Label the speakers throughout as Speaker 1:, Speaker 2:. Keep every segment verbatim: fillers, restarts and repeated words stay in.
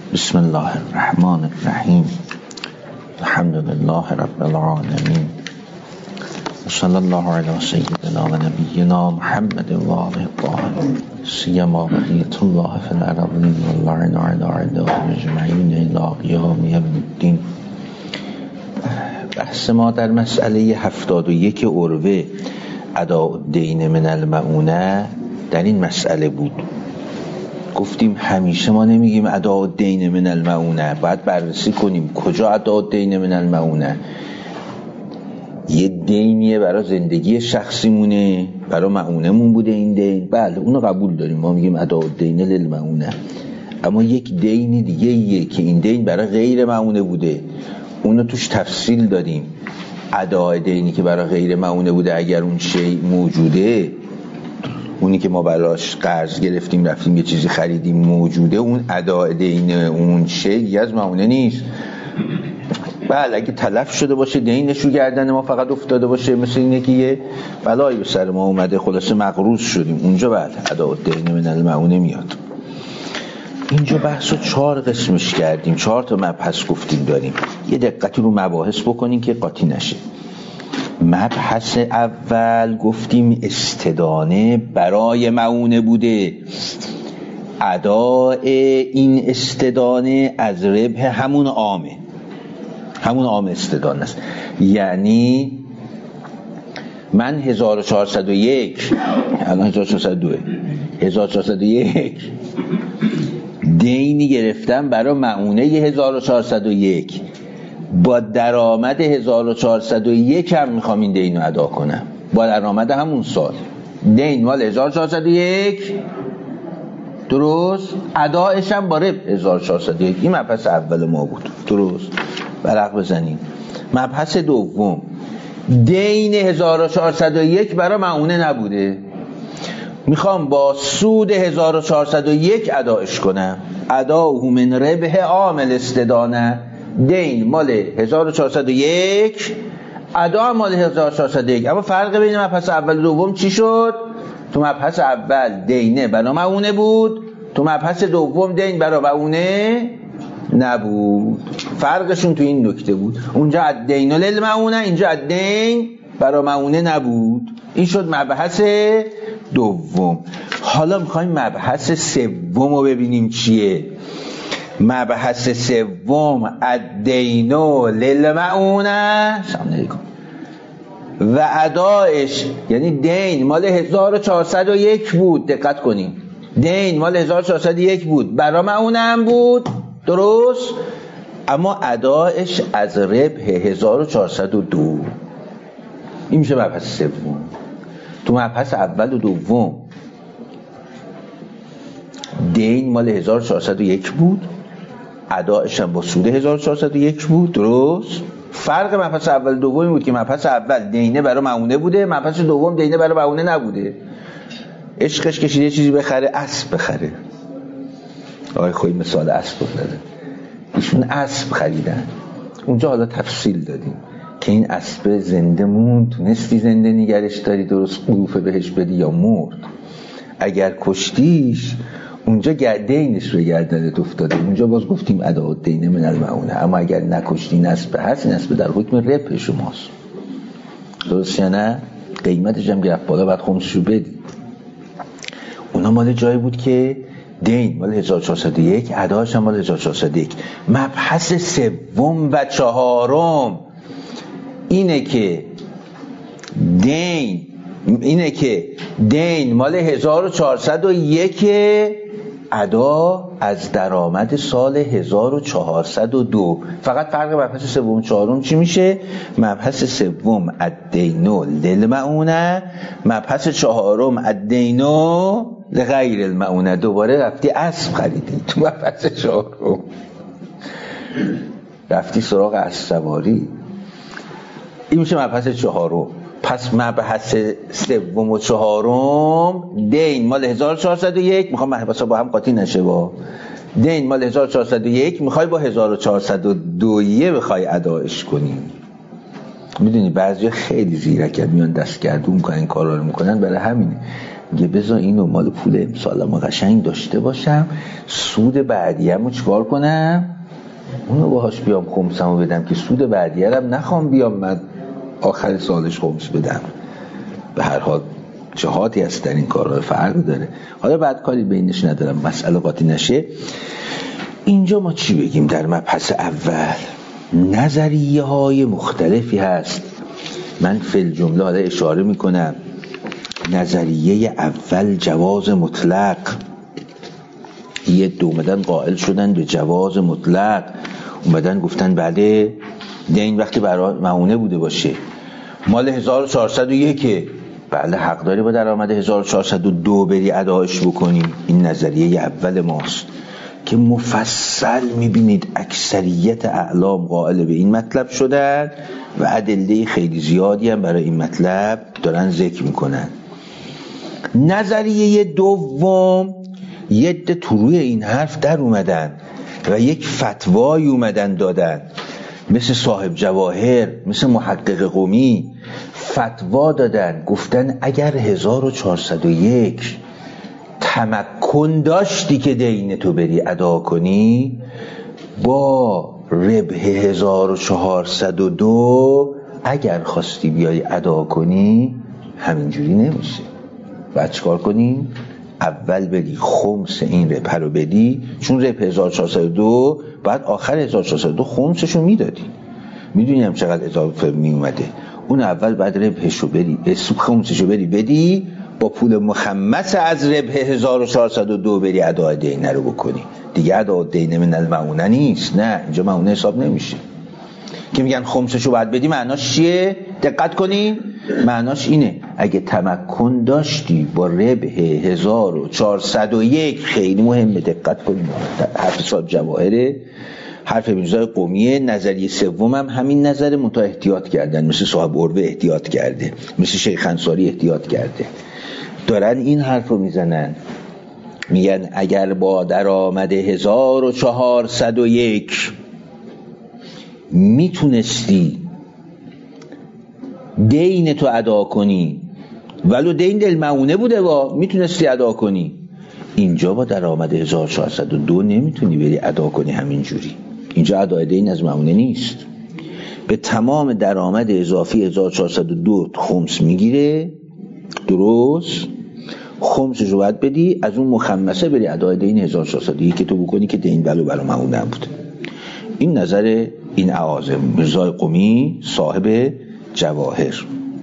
Speaker 1: بسم الله الرحمن الرحیم. الحمد لله رب العالمین. صلی الله علی سیدنا و نبینا محمد و آله الطاهرین سیما بقیة الله فی الارضین واللعن علی اعدائهم اجمعین الی قیام یوم الدین. بحث ما در مسئله هفتاد و یک عروه اداء الدین من المؤونة در این مسئله بود. گفتیم همیشه ما نمیگیم اداء الدین من المؤونة، باید بررسی کنیم کجا اداء الدین من المؤونة. یه دینیه برای زندگی شخصیمونه، برای مؤونمون بوده این دین، بله اونو قبول داریم، ما میگیم اداء الدین للمؤونة. اما یک دین دیگه یه که این دین برای غیر مؤونه بوده، اونو توش تفصیل دادیم. اداء دینی که برای غیر مؤونه بوده اگر اون شی موجوده، اونی که ما براش قرض گرفتیم رفتیم یه چیزی خریدیم موجوده، اون اداء دین اون شی از مؤونه نیست. بله اگه تلف شده باشه دینش رو گردن ما فقط افتاده باشه، مثل اینه که یه بلایی به سر ما اومده خلاصه مقروض شدیم، اونجا بله اداء الدین من المؤونة میاد. اینجا بحثو چهار قسمش کردیم، چهار تا مبحث گفتیم داریم. یه دقتی رو مباحث بکنیم که قاطی نشه. مبحث اول گفتیم استدانه برای مؤونه بوده، اداء این استدانه از ربح همون عامه، همون عام استدانه است. یعنی من هزار و چهارصد و یک الان هزار و چهارصد و دو هزار و چهارصد و یک دینی گرفتم برای مؤونه هزار و چهارصد و یک، با درآمد هزار و چهارصد و یک هم میخوام این دین رو ادا کنم، با درآمد همون سال. دین مال هزار و چهارصد و یک درست، ادایش هم با ربح هزار و چهارصد و یک. این مبحث اول ما بود، درست، برق بزنیم. مبحث دوم دین هزار و چهارصد و یک برای مؤونه نبوده، میخوام با سود هزار و چهارصد و یک ادایش کنم. اداؤه من ربح عامل استدانه، دین مال هزار و چهارصد و یک، ادا مال هزار و چهارصد و یک. اما فرق بین مبحث اول و دوم چی شد؟ تو مبحث اول دینه برای مؤونه بود، تو مبحث دوم دین برای مؤونه نبود. فرقشون تو این نکته بود، اونجا الدین للمؤونة، اینجا الدین برای مؤونه نبود. این شد مبحث دوم. حالا میخوایم مبحث سوم رو ببینیم چیه. مبحث سوم الدین للمؤونة سلام علیکم و ادایش، یعنی دین مال هزار و چهارصد و یک بود، دقت کنیم دین مال هزار و چهارصد و یک بود، برای مؤونه هم بود، درست، اما ادایش از ربح هزار و چهارصد و دو. این میشه مبحث سوم. تو مبحث اول و دوم دین مال هزار و چهارصد و یک بود، ادایش هم با سود هزار و چهارصد و یک بود، درست. فرق مبحث اول و دوم بود که مبحث اول دینه برای مؤونه بوده، مبحث دوم دینه برای مؤونه نبوده. عشقش کشیده یه چیزی بخره، اسب بخره. آقای خوی مثال اسب بخره، ایشون اسب خریدن. اونجا حالا تفصیل دادیم که این اسب زنده موند، تونستی زنده نگرش داری درست قروفه بهش بدی یا مرد. اگر کشتیش اونجا دینش رو گردنت افتاده، اونجا باز گفتیم اداء الدین من المؤونة. اما اگر نکشتی نسب هست، نسب در حکم ربح شماست، درست یا نه؟ قیمتش هم گرفت بالا، بعد خمسش رو بدی. اونا مال جایی بود که دین مال هزار و چهارصد و یک، اداش هم مال هزار و چهارصد و یک. مبحث سوم و چهارم اینه که دین اینه که دین مال هزار و چهارصد و یک، ادا از درآمد سال هزار و چهارصد و دو. فقط فرق مبحث سوم و چهارم چی میشه؟ مبحث سوم الدین للمؤونة، مبحث چهارم الدین لغیر المؤونة. دوباره رفتی اسب خریدی تو مبحث چهارم، رفتی سراغ اسب سواری. این میشه مبحث چهارم. پس مبحث سوم و چهارم دین مال هزار و چهارصد و یک، میخوام مبحثا با هم قاطی نشه، با دین مال هزار و چهارصد و یک میخوای با هزار و چهارصد و دو یه بخوای ادایش کنی. میدونی بعضی خیلی زیرکن میان دستگردون میکنن این کارا رو میکنن، برای همین میگه بذار اینو مال پول امسالم قشنگ داشته باشم، سود بعدیه‌مو چیکار کنم؟ اونو باهاش بیام خمسمو بدم که سود بعدیه رو نخوام بیام من آخر سالش خمس بدم. به هر حال جهاتی هست در این کارها، فرق داره. حالا بعد کاری بینش ندارم، مسئله قاطی نشه. اینجا ما چی بگیم در مبحث اول؟ نظریه های مختلفی هست. من فی الجمله حالا اشاره میکنم. نظریه اول جواز مطلق، یه دو اومدن قائل شدن به جواز مطلق، اومدن گفتن بله دین وقتی برای معونه بوده باشه مال هزار و چهارصد و یک، بله حق داری با درآمد هزار و چهارصد و دو بری اداش بکنی. این نظریه اول ماست که مفصل میبینید اکثریت اعلام قائل به این مطلب شدن و ادله خیلی زیادی هم برای این مطلب دارن ذکر میکنن. نظریه دوم یه عده تو روی این حرف در اومدن و یک فتوای اومدن دادن، مثل صاحب جواهر، مثل محقق قمی فتوا دادن، گفتن اگر هزار و چهارصد و یک تمکن داشتی که دین تو بری ادا کنی، با ربح هزار و چهارصد و دو اگر خواستی بیای ادا کنی همینجوری نمیشه. بعد چیکار کنی؟ اول بری خمس این ربح رو بدی، چون ربح هزار و چهارصد و دو بعد آخر هزار و چهارصد و دو خمسشو میدادی. میدونی هم چقدر اضافه می اومده. اون اول بعد ربحشو بری خمسشو بری بدی، با پول مخمس از ربح هزار و چهارصد و دو بری ادا دین رو بکنی. دیگه ادا دین من المعونه نیست. نه اینجا معونه حساب نمیشه. که میگن خمسشو باید بدی، معناش چیه؟ دقت کنین، معناش اینه اگه تمکن داشتی با ربح هزار و چهارصد و یک، خیلی مهمه دقت کنین، حرف صاحب جواهره، حرف میرزای قمیه. نظریه سوم هم همین نظر، منتها احتیاط کردن، مثل صاحب اروه احتیاط کرده، مثل شیخ انصاری احتیاط کرده، دارن این حرف رو میزنن، میگن اگر با درآمد هزار و چهارصد و یک میتونستی دین تو ادا کنی، ولو دین دل معونه بوده با میتونستی ادا کنی، اینجا با درآمد هزار و چهارصد و دو نمیتونی بری ادا کنی همینجوری. اینجا ادای دین از معونه نیست، به تمام درآمد اضافی هزار و چهارصد و دو خمس میگیره، درست؟ خمسش رو باید بدی، از اون مخمسه بری ادای دین هزار و چهارصد و یک که تو بکنی که دین ولو برای معونه بود. این نظر این اعاظم میرزای قمی صاحب جواهر.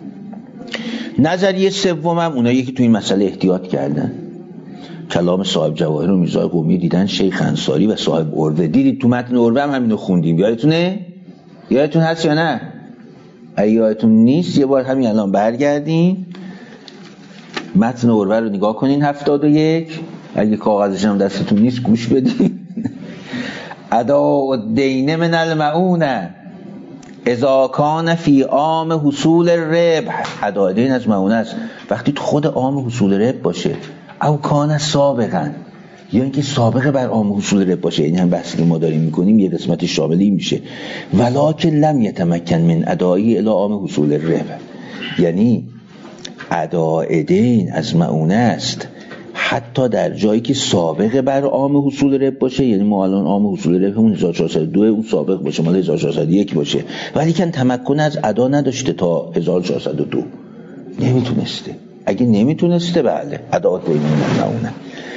Speaker 1: نظریه سوم هم اونایی که تو این مسئله احتیاط کردن، کلام صاحب جواهر و میرزای قمی دیدن، شیخ انصاری و صاحب اروه دیدید. تو متن اروه هم همینو خوندیم، یادتونه؟ یادتون هست یا نه؟ اگه یادتون نیست یه بار همین الان برگردین متن اروه رو نگاه کنین، هفتاد و یک. اگه کاغذش هم دستتون نیست گوش بدین. ادا الدین من المعونه اذا کان فی عام حصول ربح. ادا دین از معونه است وقتی تو خود عام حصول ربح باشه، او کان سابقا، یا اینکه سابقه بر عام حصول ربح باشه. این هم بحثی که ما داریم میکنیم یه قسمت شاملی میشه. ولکن لم یتمکن من ادایی الی عام حصول ربح، یعنی ادای دین از معونه است حتی در جایی که سابقه بر عام حصول ربح باشه. یعنی ما الان عام حصول ربح اون هزار و چهارصد و دو اون سابق باشه، مال هزار و چهارصد و یک باشه، ولی کن تمکن از ادا نداشته تا هزار و چهارصد و دو، نمیتونسته. اگه نمیتونسته بله ادا دین معونه.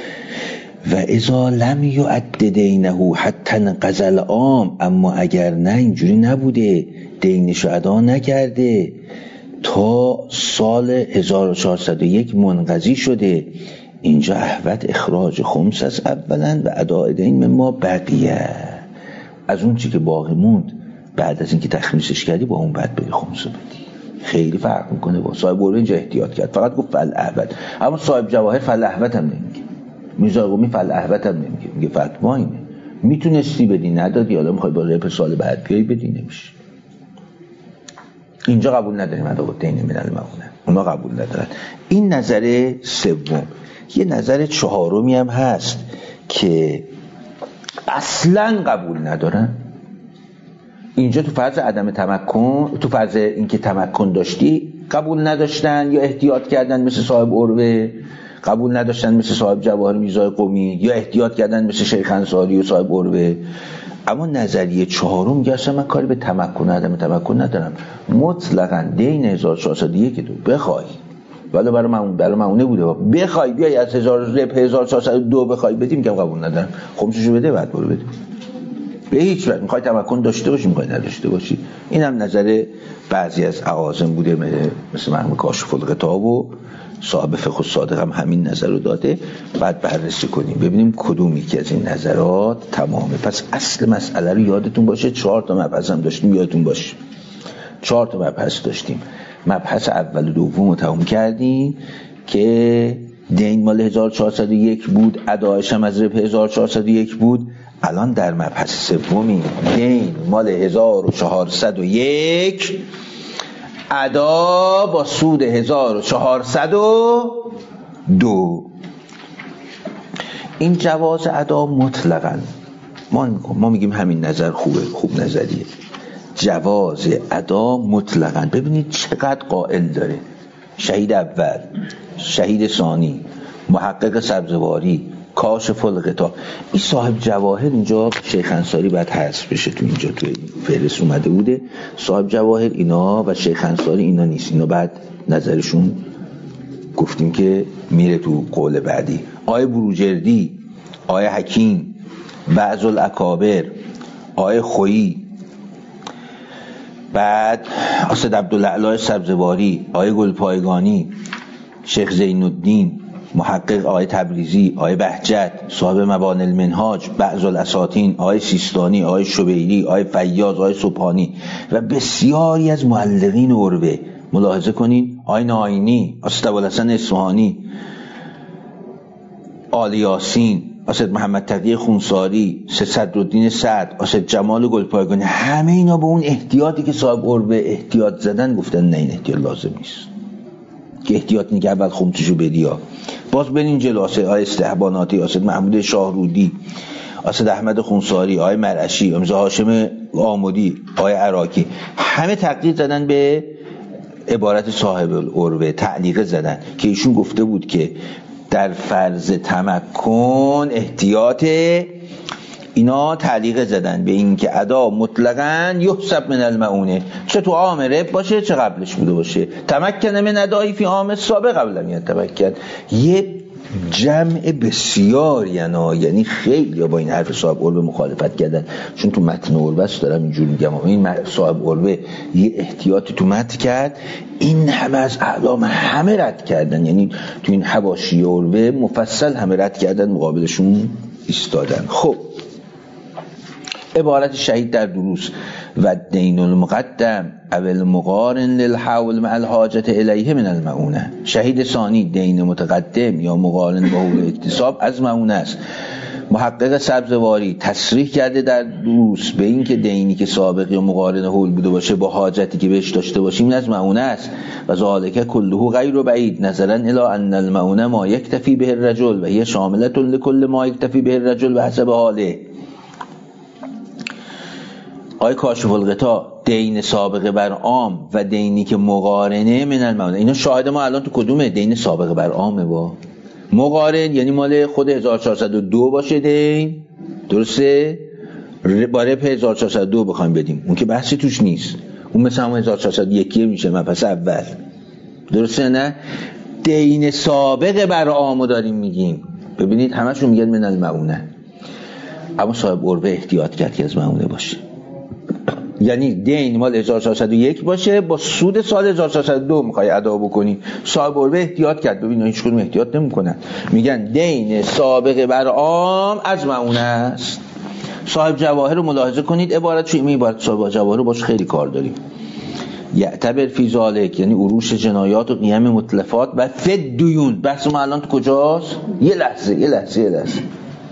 Speaker 1: و اذا لم یعد دینه حتی انقضى العام، اما اگر نه اینجوری نبوده، دینشو ادا نکرده تا سال هزار و چهارصد و یک منقضی شده، اینجا احوط اخراج خمس از اولا و اداء دین ما بقیه، از اون چی که باقی موند بعد از اینکه تخمیسش کردی با اون بعد بری خمس بدی. خیلی فرق میکنه. با صاحب اروه اینجا احتیاط کرد، فقط گفت فل احوط، اما صاحب جواهر فل احوط هم نمیگه، میرزا قمی فل احوط هم نمیگه، میگه فتوا اینه، میتونستی بدی ندادی، حالا میخوای با ربح سال بعد بیای بدی، نمیشه. اینجا قبول نداریم ادا دین من المعونه، اونا قبول ندارن. این نظر سوم. یه نظر چهارمی هم هست که اصلا قبول ندارن. اینجا تو فرض عدم تمکن، تو فرض اینکه تمکن داشتی قبول نداشتن یا احتیاط کردن مثل صاحب عروه، قبول نداشتن مثل صاحب جواهر میرزای قمی، یا احتیاط کردن مثل شیخ انصاری و صاحب عروه. اما نظریه چهارم میگه اصلا من کاری به تمکن عدم تمکن ندارم، مطلقاً دین هزار و چهارصد و یک تو بخوای، ولی برای من برای مونه بوده، بخوای بیای از هزار و چهارصد و دو بخوای بدیم، میگم قبول ندارم، خمسشو بده بعد برو بده. به هیچ وجه میخوای تمکن داشته باشی میخوای نداشته باشی. این هم نظر بعضی از اعاظم بوده مثل مرحوم کاشف الغطا و صاحب فقه الصادق هم همین نظر رو داده. بعد بررسی کنیم ببینیم کدوم یکی از این نظرات تمامه. پس اصل مسئله رو یادتون باشه، چهار تا مبحث هم داشتیم، یادتون باشه چهار تا مبحث داشتیم. مبحث اول و دوم رو تمام کردیم که دین مال هزار و چهارصد و یک بود، ادایش هم از ربح هزار و چهارصد و یک بود. الان در مبحث سومی دین مال هزار و چهارصد و یک، ادا با سود هزار و چهارصد و دو. این جواز ادا مطلقاً ما, ما میگیم همین نظر خوبه، خوب نظریه. جواز ادا مطلقاً ببینید چقدر قائل داره. شهید اول، شهید ثانی، محقق سبزواری، کاشف الغطا. این صاحب جواهر اینجا شیخ انصاری باید حذف بشه، تو اینجا تو فهرست اومده بوده صاحب جواهر اینا و شیخ انصاری اینا نیست، اینا بعد نظرشون گفتیم که میره تو قول بعدی. آیه بروجردی، آیه حکیم، بعض الاکابر، آیه خویی، بعد اسد عبدالعلی سبزواری، آیه گلپایگانی، شیخ زین الدین، محقق آیه تبریزی، آیه بهجت، صاحب مبانی المنهاج، بعض الاساطین، آیه سیستانی، آیه شبیلی، آیه فیاض، آیه سبحانی و بسیاری از معلقین عروه. ملاحظه کنین آیه ناینی، اسد ابوالحسن اصفهانی، آل یاسین، اسد محمد تقی خونساری، سید صدرالدین سعد، اسد جمال گلپایگانی، همه اینا به اون احتیاطی که صاحب عروه احتیاط زدن گفتن نه این احتیاط لازم نیست که احتیاط نیگه اول خمسشو بدی ها. باز برین جلو اسد آیه استحباناتی، اسد محمود شاهرودی، اسد احمد خونساری، آیه مرعشی، امزا هاشم آمودی، آیه عراقی، همه تقدیر زدن به عبارت صاحب العروه، تعلیق زدن که ایشون گفته بود که در فرض تمکن احتیاط اینا تعلیق زدن به این که ادا مطلقاً یحسب من المعونه، چه تو عام رب باشه چه قبلش بوده باشه. تمکن من ادایی فی عام سابق قبل میاد تمکن. یه جمع بسیار یعنی یعنی خیلی با این حرف صاحب عروه مخالفت کردن، چون تو متن عروه است دارم اینجور میگم. این صاحب عروه یه احتیاطی تو متن کرد، این همه از اعلام همه رد کردن، یعنی تو این حواشی عروه مفصل همه رد کردن، مقابلشون ایستادن. خب عبارت شهید در دروس و دین المقدم اول مقارن للحول مع الحاجت الیه من المعونه. شهید ثانی دین متقدم یا مقارن با حول اکتساب از معونه است. محقق سبزواری تصریح کرده در دروس به این که دینی که سابق یا مقارن حول بوده باشه با حاجتی که بهش داشته باشیم این از معونه است. و ذالک کله غیر بعید نظرا الی ان المعونه ما یکتفی به الرجل و هی شامله لكل ما یکتفی به الرجل به حسب حاله. آیه کاشف الغطا دین سابقه بر عام و دینی که مقارنه من المعونه. اینا شاهد ما الان تو کدومه؟ دین سابقه بر عامه. با مقارن یعنی مال خود هزار و چهارصد و دو باشه دین، درسته؟ با ربح هزار و چهارصد و دو بخوایم بدیم اون که بحثی توش نیست، اون مثل هم هزار و چهارصد و یک میشه مبحث اول، درسته نه؟ دین سابقه بر عامو داریم میگیم. ببینید همشون میگن من المعونه، اما صاحب عروه احتیاط کرد که از معونه باشه، یعنی دین مال هزار و چهارصد و یک باشه با سود سال هزار و چهارصد و دو میخوای ادا بکنی. صاحب عروه احتیاط کرد. ببین هیچ کدوم احتیاط نمیکنن، میگن دین سابقه بر عام از معونه است. صاحب جواهر رو ملاحظه کنید، عبارت چی می عبارت صاحب جواهر رو باش خیلی کار داریم. یعتبر فی ذالک یعنی عروش جنایات و قیم متلفات و فد دیون. بحث ما الان تو کجاست؟ یه لحظه یه لحظه یه لحظه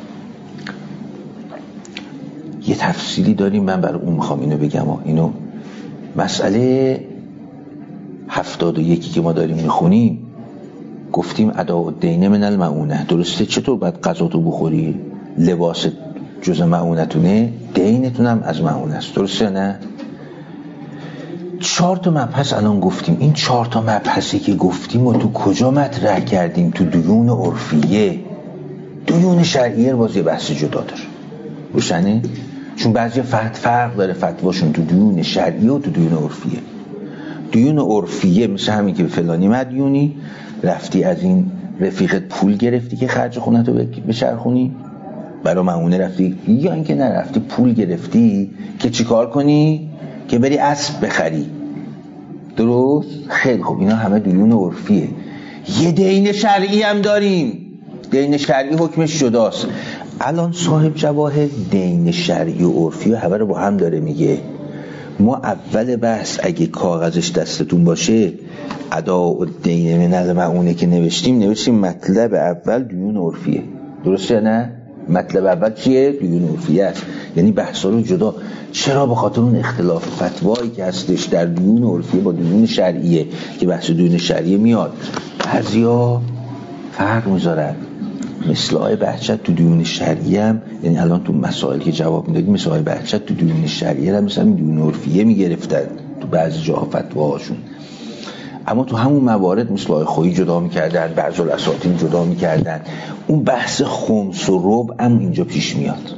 Speaker 1: یه تفصیلی داریم، من برای اون میخوام اینو بگم. اینو مسئله هفتاد و یکی که ما داریم میخونیم گفتیم ادا الدین من المعونه، درسته؟ چطور باید غذاتو بخوری؟ لباس جز معونتونه، دینتون هم از معونه است، درسته نه؟ چهار تا مبحث الان گفتیم. این چهار تا مبحثی که گفتیم و تو کجا مطرح کردیم؟ تو دیون عرفیه. دیون شرعیه باز یه بحث جدا داره، روشنه؟ چون بعضی فرق فرق داره فتواشون تو دیون شرعیه و تو دیون عرفیه. دیون عرفیه مثل همین که فلانی مدیونی رفتی از این رفیقت پول گرفتی که خرج خونتو بچرخونی، برای معونه رفتی، یا اینکه نرفتی پول گرفتی که چیکار کنی؟ که بری اسب بخری. درست؟ خیلی خوب، اینا همه دیون عرفیه. یه دین شرعی هم داریم. دین شرعی حکمش جداست. الان صاحب جواهر دین شرعی و عرفی و همه رو با هم داره میگه. ما اول بحث اگه کاغذش دستتون باشه اداء الدین من المعونه که نوشتیم نوشتیم مطلب اول دیون عرفیه. درسته نه؟ مطلب اول چیه؟ دیون عرفیه است. یعنی بحثا رو جدا. چرا؟ به خاطر اون اختلاف فتوایی که هستش در دیون عرفیه با دیون شرعیه که بحث دیون شرعیه میاد. بعضیا فرق میذارن. مثل آقای بهجت تو دیون شرعیه هم، یعنی الان تو مسائل که جواب میدادیم مثل آقای بهجت تو دیون شرعیه هم مثل دیون عرفیه میگرفتن تو بعضی جاها فتواهاشون. اما تو همون موارد مثل آقای خویی جدا میکردن، بعضی الاساطین جدا میکردن. اون بحث خمس و ربع هم اینجا پیش میاد.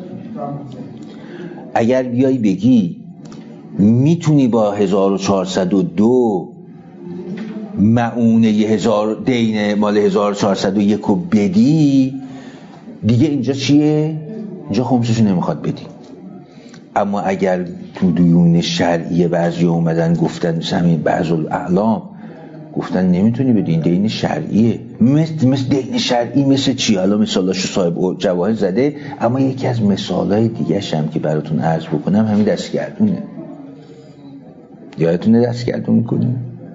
Speaker 1: اگر بیایی بگی میتونی با هزار و چهارصد و دو معونه یه هزار دین مال هزار و چهارصد و یک رو بدی، دیگه اینجا چیه؟ اینجا خمسشو نمیخواد بدی. اما اگر تو دیون شرعیه بعضی اومدن گفتن مثل همین بعض الاعلام گفتن نمیتونی بدی، این دین شرعیه. مثل, مثل دین شرعی مثل چی؟ حالا مثالاشو صاحب جواهر زده، اما یکی از مثالای دیگه هم که براتون عرض بکنم همین دستگردونه. یادتونه دستگردون میکنی؟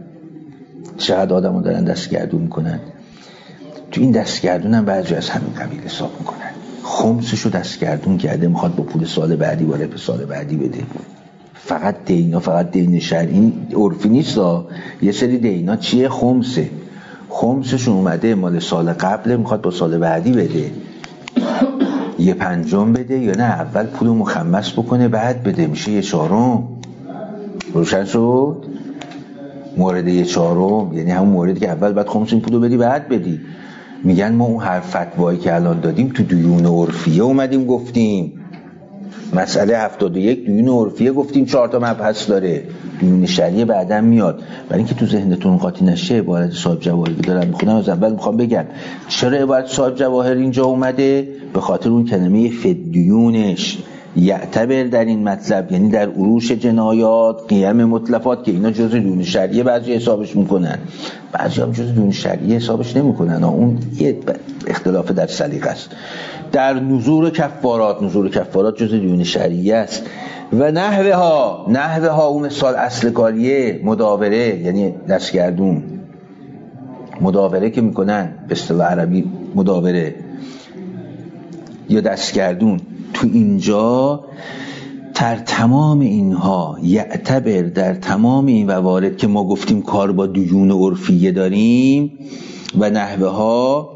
Speaker 1: چقدر آدمو دارن دستگردون میکنن. تو این دستگردون هم بعضی از همین قبیل حساب میکنن. خمسشو دستگردون کرده، میخواد با پول سال بعدی با رپ سال بعدی بده. فقط دینا، فقط دین شرعی عرفی نیست. یه سری دینا چیه؟ خمسه. خمسش اومده مال سال قبل میخواد با سال بعدی بده. یه پنجم بده یا نه اول پولو مخمس بکنه بعد بده، میشه یه چهارم. روشن شد؟ مورد یه چهارم یعنی همون موردی که اول بعد خمس این پولو بدی بعد بدی. میگن ما اون هر فتوایی که الان دادیم تو دیون عرفیه اومدیم گفتیم. مسئله هفتاد و یک دیون عرفیه گفتیم چهار تا مبحث داره. دیون شرعیه بعداً میاد. برای اینکه تو ذهنتون قاطی نشه عبارت صاحب جواهر که دارم میخونم از اول میخوام بگم چرا عبارت صاحب جواهر اینجا اومده. به خاطر اون کلمه فدیونش یعتبر در این مطلب، یعنی در عروش جنایات قیم متلفات که اینا جزء دیون شرعیه بعضی حسابش میکنن، بعضی هم جزء دیون شرعیه حسابش نمیکنن. اون یه اختلاف در سلیقه است. در نذور کفارات، نذور کفارات جزء دیون شرعیه است. و نحوه ها، نحوه ها اون مثال اصل کاریه مداوره، یعنی دستگردون. مداوره که میکنن به اصطلاح عربی مداوره یا دستگردون، تو اینجا در تمام اینها یعتبر در تمام این موارد که ما گفتیم کار با دیون عرفیه داریم و نحوه ها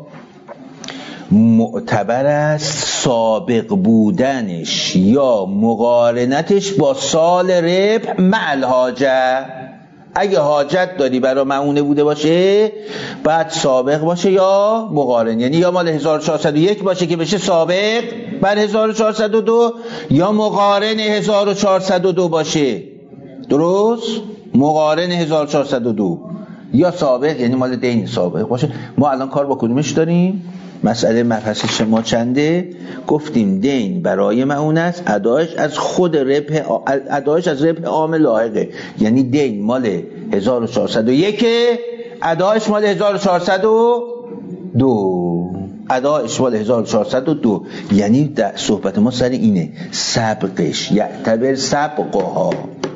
Speaker 1: معتبر است سابق بودنش یا مقارنتش با سال ربح مع الحاجه. اگه حاجت داری برای معونه بوده باشه بعد سابق باشه یا مقارن، یعنی یا مال هزار و چهارصد و یک باشه که بشه سابق بر هزار و چهارصد و دو یا مقارن هزار و چهارصد و دو باشه. درست؟ مقارن هزار و چهارصد و دو یا سابق یعنی مال دین سابق باشه. ما الان کار با کدومش داریم؟ مسئله مبحث ما چنده؟ گفتیم دین برای معونه است، ادایش از خود ربح، ادایش از ربح عام لاحقه، یعنی دین مال هزار و چهارصد و یک، ادایش مال هزار و چهارصد و دو، ادایش مال هزار و چهارصد و دو. یعنی در صحبت ما سر اینه سبقش یعتبر سبقها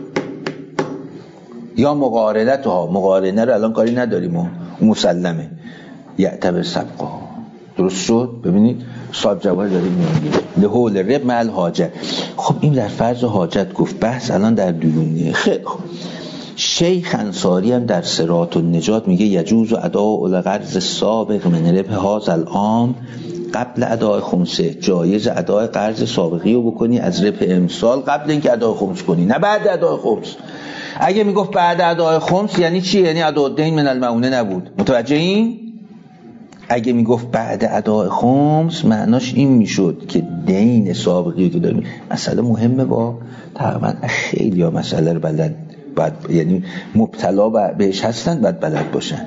Speaker 1: یا مقارنتها. مقارنه رو الان کاری نداریم و مسلمه یعتبر سبقها. درست شد؟ ببینید صاحب جواهر داریم میگه لحول رب مع الحاجه. خب این در فرض حاجت گفت. بحث الان در دیونه. خیلی خب شیخ انصاری هم در صراط النجات میگه یجوز اداء القرض سابق من ربح هذا العام قبل اداء خمسه. جایز اداء قرض سابقی رو بکنی از ربح امسال قبل اینکه اداء خمس کنی، نه بعد اداء خمس. اگه میگفت بعد ادای خمس یعنی چی؟ یعنی اداءالدین من المعونه نبود. متوجه این؟ اگه میگفت بعد ادای خمس معناش این میشد که دین سابقی که داریم، مسئله مهمه، با تقریبا خیلی ها مسئله رو بلد باید، یعنی مبتلا بهش هستن باید بلد باشن.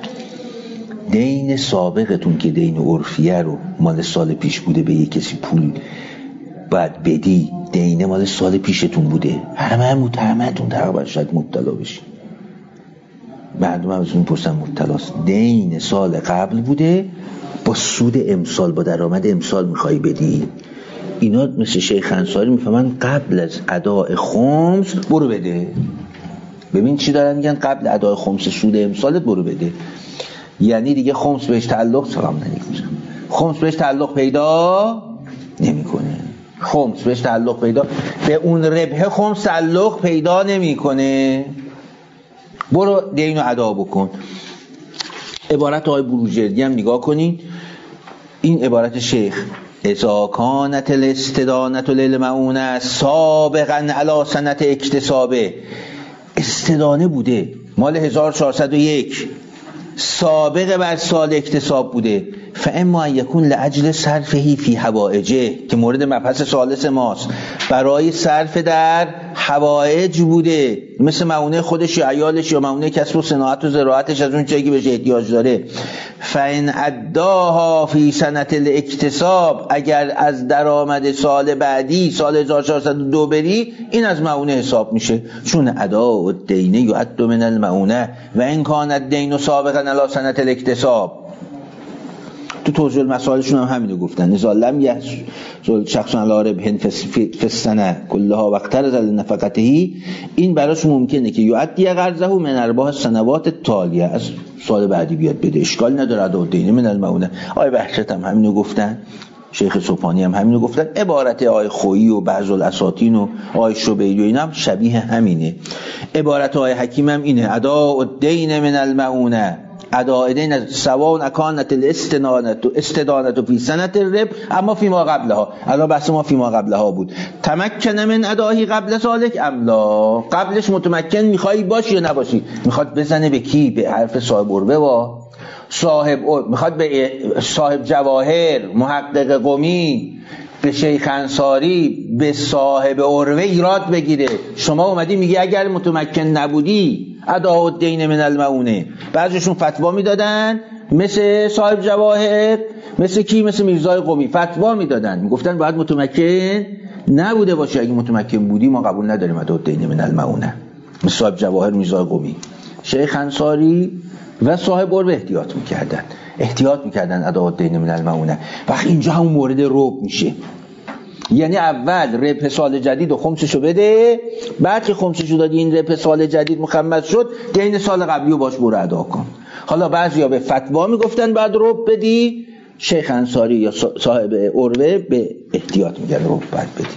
Speaker 1: دین سابقتون که دین عرفیه رو مال سال پیش بوده به یک کسی پول باید بدی، دین مال سال پیشتون بوده، همه متهمتون تقریبا شاید مبتلا بشین. بعد من بهتون پرسم مبتلاست، دین سال قبل بوده با سود امسال، با درآمد امسال میخوای بدی. اینا مثل شیخ انصاری میفهمن قبل از ادای خمس برو بده. ببین چی دارن میگن، قبل ادای خمس سود امسالت برو بده. یعنی دیگه خمس بهش تعلق سلام علیکم خمس بهش تعلق پیدا نمیکنه. خمس بهش تعلق پیدا به اون ربح خمس تعلق پیدا نمیکنه. برو دینو ادا بکن. عبارت آقای بروجردی هم نگاه کنین. این عبارت شیخ اذا کانت الاستدانة للمعونة سابقا علی سنت اکتسابه، استدانه بوده مال هزار و چهارصد و یک، سابق بر سال اکتساب بوده، فاما یکون لاجل صرفه فی حوائجه که مورد مبحث ثالث ماست، برای صرف در حوائج بوده، مثل معونه خودش یا عیالش یا معونه کسب و صناعت و زراعتش از اون چیزی که بهش احتیاج داره. فان اداها فی سنت الاکتساب، اگر از درآمد سال بعدی سال هزار و چهارصد و دو بری، این از معونه حساب میشه، چون ادا و دینه یعد من المعونه و ان کان الدین سابقا علی سنت الاکتساب. تو توضیح المسائلشون هم همینو گفتن، اذا لم یحصل شخص علی ربح فی السنه کلها واقترض لنفقته، این براش ممکنه که یعدی قرضه من ارباح السنوات التالیه، از سال بعدی بیاد بده، اشکال نداره، ادا الدین من المعونه. آقای بهشت هم همینو گفتن، شیخ سبحانی هم همینو گفتن، عبارت آقای خویی و بعض الاساطین و آقای شبیلی و اینا هم شبیه همینه. عبارت آقای حکیم هم اینه، ادا الدین من المعونه، اداء دین از سواء اکانت الاستدانه استدانه فی سنت الرب اما فی ما قبلها. الان بحث ما فی ما قبلها بود. تمکن من اداهی قبل سالک املا، قبلش متمکن میخوای باشی یا نباشی؟ میخواد بزنه به کی؟ به حرف صاحب عروه و صاحب عروه، میخواد به صاحب جواهر محقق قمی، به شیخ انصاری، به صاحب عروه ایراد بگیره. شما اومدی میگی اگر متمکن نبودی ادا الدین من المعونه. بعضیشون فتوا میدادن مثل صاحب جواهر، مثل کی؟ مثل میرزای قمی، فتوا میدادن میگفتن باید متمکن نبوده باشه، اگه متمکن بودی ما قبول نداریم ادا الدین من المعونه. مثل صاحب جواهر، میرزای قمی، شیخ انصاری و صاحب عروه احتیاط میکردن احتیاط میکردن ادا الدین من المعونه. وقت اینجا همون مورد رب میشه، یعنی اول ربح سال جدید و خمسشو بده، بعد که خمسشو دادی این ربح سال جدید مخمس شد، دین سال قبلی رو باش برو ادا کن. حالا بعضیا به فتوا میگفتن بعد رب بدی، شیخ انصاری یا صاحب عروه به احتیاط میگن رب بعد بدی.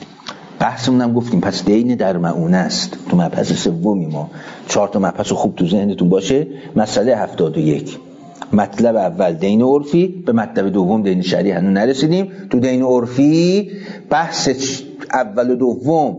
Speaker 1: بحثمون هم گفتیم پس دین در معونه است. تو مبحث سومی ما چهار تا مبحث خوب تو ذهنتون باشه. مسئله هفتاد و یک، مطلب اول دین عرفی، به مطلب دوم دین شرعی هنوز نرسیدیم. تو دین عرفی بحث اول و دوم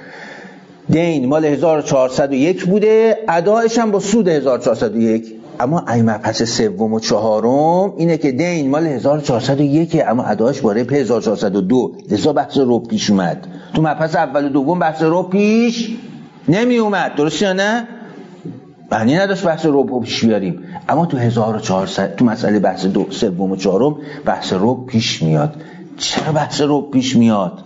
Speaker 1: دین مال هزار و چهارصد و یک بوده، ادایش هم با سود هزار و چهارصد و یک. اما این مبحث سوم و چهارم اینه که دین مال هزار و چهارصد و یک اما ادایش با ربح هزار و چهارصد و دو، لذا بحث ربح پیش اومد. تو مبحث اول و دوم بحث ربح پیش نمی اومد، درسته یا نه؟ معنی نداشت بحث ربح پیش بیاریم، اما تو هزار و چهارصد تو مسئله بحث دو سوم و چهارم بحث ربح پیش میاد. چرا بحث ربح پیش میاد؟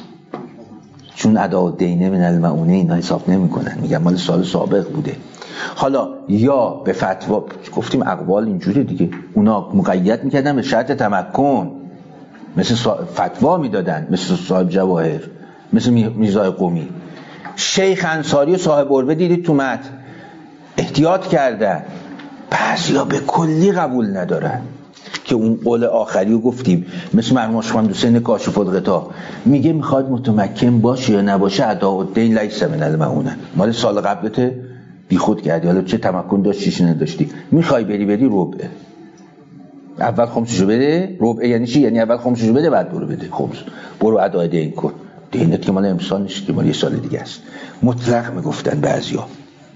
Speaker 1: چون ادا الدین من المعونه اینا حساب نمیکنن، میگن مال سال سابق بوده. حالا یا به فتوا گفتیم اقوال اینجوری دیگه، اونا مقید میکردن به شرط تمکن، مثل فتوا میدادن مثل صاحب جواهر، مثل میرزای قمی. شیخ انصاری و صاحب عروه دیدید تو متن احتیاط کردن، بعضیا به کلی قبول ندارن که اون قول آخری رو گفتیم، مثل مرحوم شیخ حسین کاشف الغطا میگه میخواد متمکن باشه یا نباشه ادا الدین لیس من المعونه، مال سال قبلت بی خود کردی، حالا چه تمکن داشتی چه نداشتی، میخوای بری بری ربع، اول خمسشو بده. ربع یعنی چی؟ یعنی اول خمسشو بده بعد برو بده خمس، برو ادا دین کن. دینت که مال امسال نیست که مال یه سال دیگه است. مطلق میگفتن بعضیا،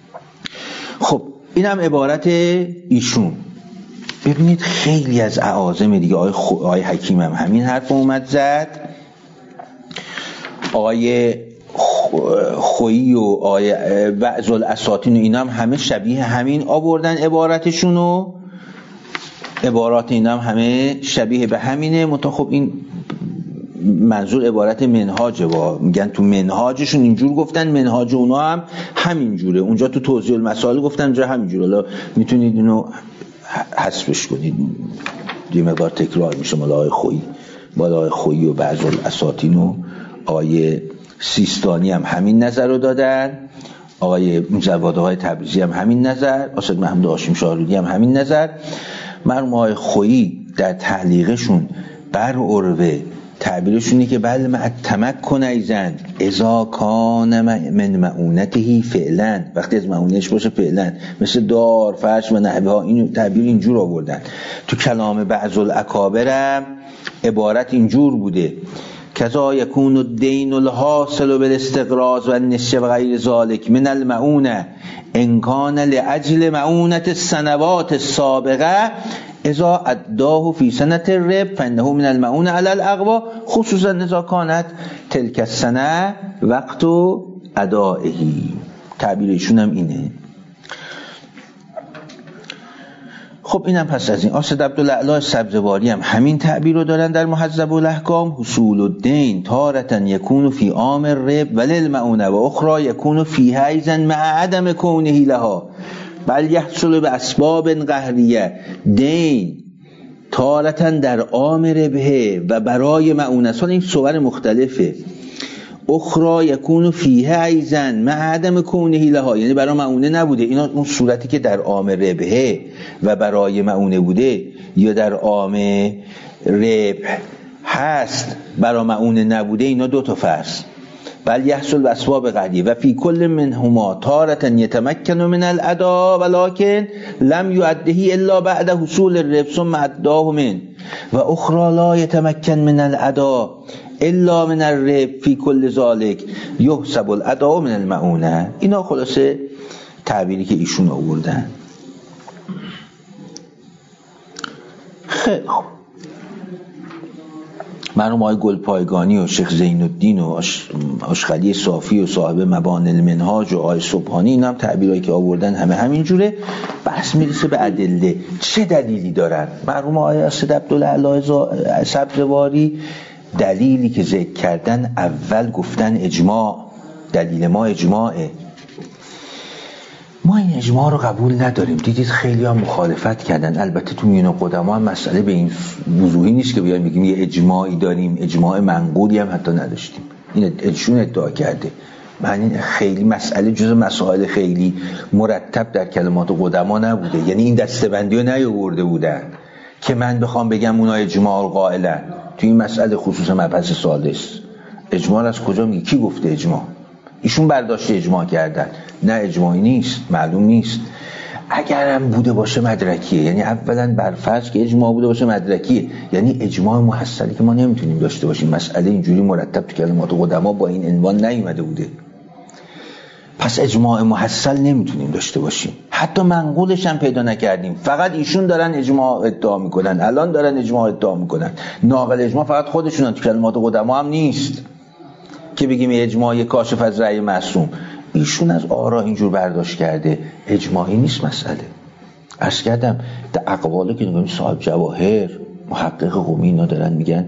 Speaker 1: خب اینم عبارت ایشون. ببینید خیلی از اعاظم دیگه، آقای, خو... آقای حکیم هم همین حرف اومد زد، آقای خویی و آقای بعض الاساطین و اینا هم همه شبیه همین آوردن عبارتشونو، عبارات اینا هم همه شبیه به همینه. منتها خب این منظور عبارت منهاجه، با میگن تو منهاجشون اینجور گفتن، منهاج اونا هم همین جوره، اونجا تو توضیح المسائل گفتن، اونجا همین جوره. حالا میتونید اینو حذفش کنید، یه مقدار تکرار میشه. مال آقای خویی، مال آقای خویی و بعض الاساطین و آقای سیستانی هم همین نظر رو دادن، آقای مجوادهای تبریزی هم همین نظر، استاد محمود هاشم شاهرودی هم همین نظر. مرحوم آقای خویی در تعلیقشون بر عروه تعبیرشونی که بل مع التمکن ایزن اذا کان من معونته فعلا، وقتی از معونش باشه فعلا، مثل دار، فرش و نحوه ها، این تعبیر اینجور آوردن. تو کلام بعض الاکابر عبارت اینجور بوده کذا یکون الدین الحاصل بالاستقراض و النسیه و غیر ذالک من المعونه ان کان لاجل معونة السنوات السابقه اذا اداه فی سنة الرب فانه من المعونه علی الاقوى خصوصا اذا کانت تلک السنه وقت ادائه. تعبیرشون هم اینه. خب اینم پس از این. آسد عبدالعلا سبزواری هم همین تعبیر رو دارن در مهذب الاحکام. حصول الدین تارة یکون فی عام الرب وللمعونه و اخرى یکون فی حیزا مع عدم کونه لها بل یحصل به اسباب قهریه. دین تارة در عام ربه و برای معونه، سال این صور مختلفه. اخرى یکون فیه ایزن مع عدم کونه لها، یعنی برای معونه نبوده. اینا اون صورتی که در عام ربه و برای معونه بوده، یا در عام ربه هست برای معونه نبوده، اینا دو تا فرض. بل یحصل باسباب قهریه و فی کل منهما تارة یتمکن من الاداء ولکن لم یؤده الا بعد حصول الرب ثم اداه من و اخرى لا یتمکن من الاداء الا من الرب فی کل ذالک یحسب الاداء من المعونه. اینا خلاصه تعبیری که ایشون آوردن. خیلی خوب. مرحوم آقای گلپایگانی و شیخ زین الدین و آشخلی صافی و صاحب مبان المنهاج و آقای سبحانی، اینا هم تعبیرایی که آوردن همه همین جوره. بحث میرسه به ادله، چه دلیلی دارن؟ مرحوم آقای اسد عبدالعلا سبزواری دلیلی که ذکر کردن اول گفتن اجماع، دلیل ما اجماعه. ما این اجماع رو قبول نداریم. دیدید خیلی ها مخالفت کردن. البته تو میون قدما هم مسئله به این وضوحی نیست که بیایم بگیم یه اجماعی داریم، اجماع منقولی هم حتی نداشتیم. این ادشون ادعا کرده. معنی خیلی مسئله جز مسائل خیلی مرتب در کلمات قدما نبوده، یعنی این دسته‌بندی رو نیاورده بودن که من بخوام بگم اونا اجماع قائلن. تو این مسئله خصوصا مبحث سادس اجماع از کجا میگه؟ کی گفته اجماع؟ ایشون برداشت اجماع کردن. نه اجماعی نیست، معلوم نیست. اگرم بوده باشه مدرکیه، یعنی اولا بر فرض که اجماع بوده باشه مدرکیه، یعنی اجماع محصلی که ما نمیتونیم داشته باشیم. مسئله اینجوری مرتب تو کلمات قدما با این عنوان نیومده بوده، پس اجماع محصل نمیتونیم داشته باشیم. حتی منقولش هم پیدا نکردیم. فقط ایشون دارن اجماع ادعا میکنن، الان دارن اجماع ادعا میکنن. ناقل اجماع فقط خودشونن، تو کلمات قدما هم نیست که بگیم اجماع کاشف از رأی معصوم. ایشون از آرا اینجور برداشت کرده، اجماعی نیست مسئله. عرض کردم در اقوالی که نگیم صاحب جواهر، محقق قمی، اینا دارن میگن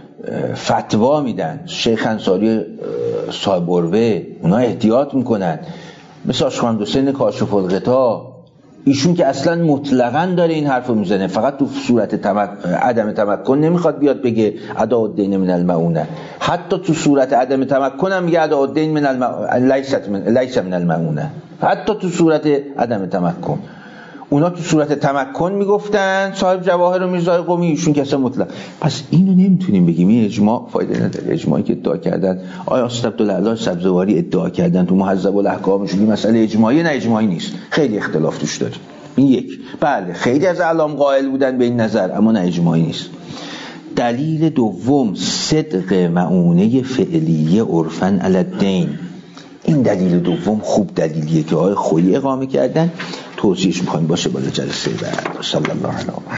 Speaker 1: فتوا میدن. شیخ انصاری صاحب عروه اونا احتیاط میکنن، مثل آشخوند حسین کاشف الغطا. ایشون که اصلا مطلقاً داره این حرفو میزنه، فقط تو صورت تمک... عدم تمکن نمیخواد بیاد بگه اداء الدین من المعونه. حتی تو صورت عدم تمکن هم میگه اداء الدین من المعونه لیست من لیس من المعونه. حتی تو صورت عدم تمکن. اونا تو صورت تمکن میگفتن صاحب جواهر و میرزای قمی، ایشون که اصلا مطلق. پس اینو نمیتونیم بگیم این اجماع فایده نداره. اجماعی که ادعا کردن آیا استاد عبدالعلا سبزواری ادعا کردن تو مهذب الاحکامشون این مسئله اجماعی، نه اجماعی نیست، خیلی اختلاف توش داره. این یک. بله خیلی از اعلام قائل بودن به این نظر، اما نه اجماعی نیست. دلیل دوم صدق معونه فعلیه عرفاً علی الدین. این دلیل دوم خوب دلیلیه که آقای خویی اقامه کردن. توصیهش می‌خوایم باشه برای جلسه بعد. صلی الله علیه و